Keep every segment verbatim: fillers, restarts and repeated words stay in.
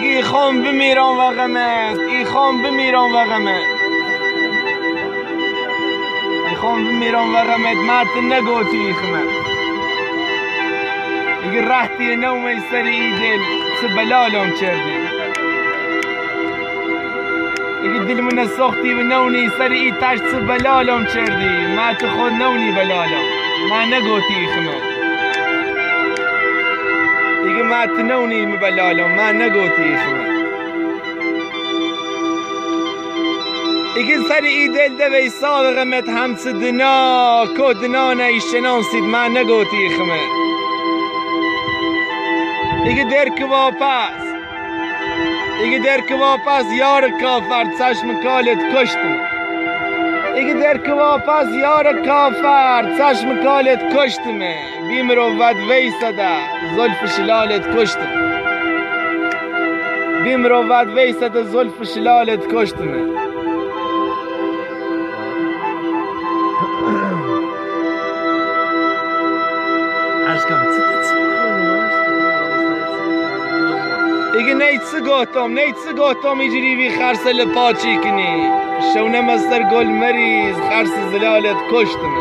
دیگه خام بمیرم و غمت، ای خام بمیرم و غمت، ای خام بمیرم و غمت، مات نگوتی خمت. دیگه رحتی نومی سر ای دل چه بلالم کردی، دیگه دل من ساختی و نونی سر ای تشت چه بلالم کردی. مات خود نونی بلالم ما نگوتی خمت، دیگه مات نونی مبلالم ما نگوتی خمت. دیگه سر ای دل دوی سال غمت همس دنا کو دنا نیشناسید ما نگوتی خمت. دیگه در که واپس دیگه در که واپس یار کافر چشم کالت کشتم، دیگه در که واپس یار کافر چشم کالت کشتم. بیم رو ود ویسده زلف شلالت کشتم، بیم رو ود ویسده زلف شلالت کشتم. دیگه نیچه گوتم نیچه گوتم ایجری وی خرس لپاچی کنی شونه مستر گل مریض خرس زلالت کشتم.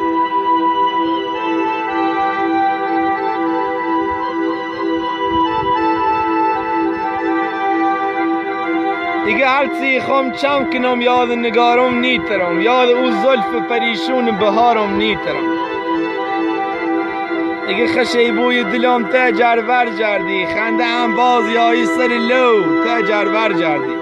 دیگه هرچی خم چم کنم یاد نگارم نیترم، یاد او زلف پریشون بهارم نیترم. دیگه خشی بوی دلم تا جرور جردی، خنده هم باز یایی سر لو تا جرور جردی.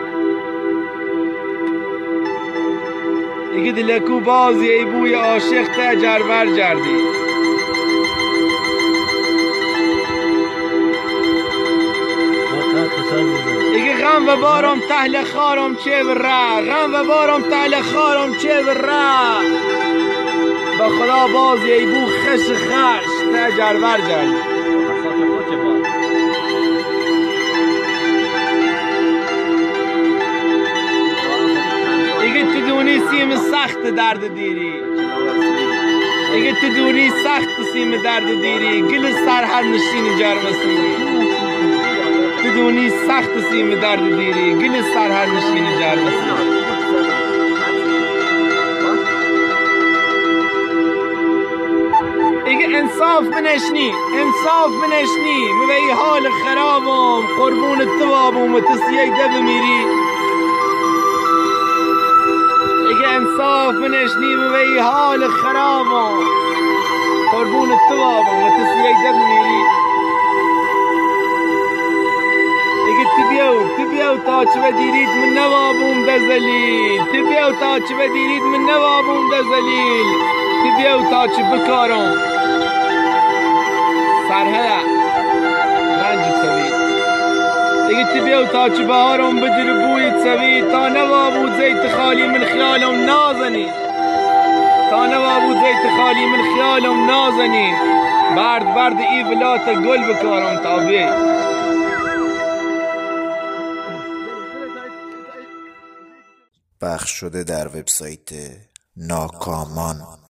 دیگه دلکو باز یایی بوی عاشق تا جرور جردی. دیگه غم و بارم تحل خارم چه بره، غم و بارم تحل خارم چه بره. با خدا باز یایی بو خش خش تا جرور جردی. دیگه تو دونی سیم سخت درد دیری، دیگه تو دونی سخت سیم درد دیری. گل سر هر نشین جرمسونی، تو دونی سخت سیم درد دیری. گل سر هر نشین جرمسونی. دیگه انصاف منشنی انصاف منشنی موی حال خرابم قربون توابم و تسیه ده بمیری. دیگه انصاف منشنی موی حال خرابم قربون توابم و تسیه ده بمیری. دیگه تبیو تبیو تا چه دیرید من نوابم ده زلیل، تبیو تا چه دیرید من نوابم ده زلیل. تبیو تا چه بکارم سرهده رنج سوید. دیگه تبیو تا چه بهارم بجر بوی سوید. تا نوابود زیت خالی من خیالم نازنی، تا نوابود زیت خالی من خیالم نازنی. برد برد ای ولات گل بکارم تا بی. پخش شده در وبسایت ناکامان.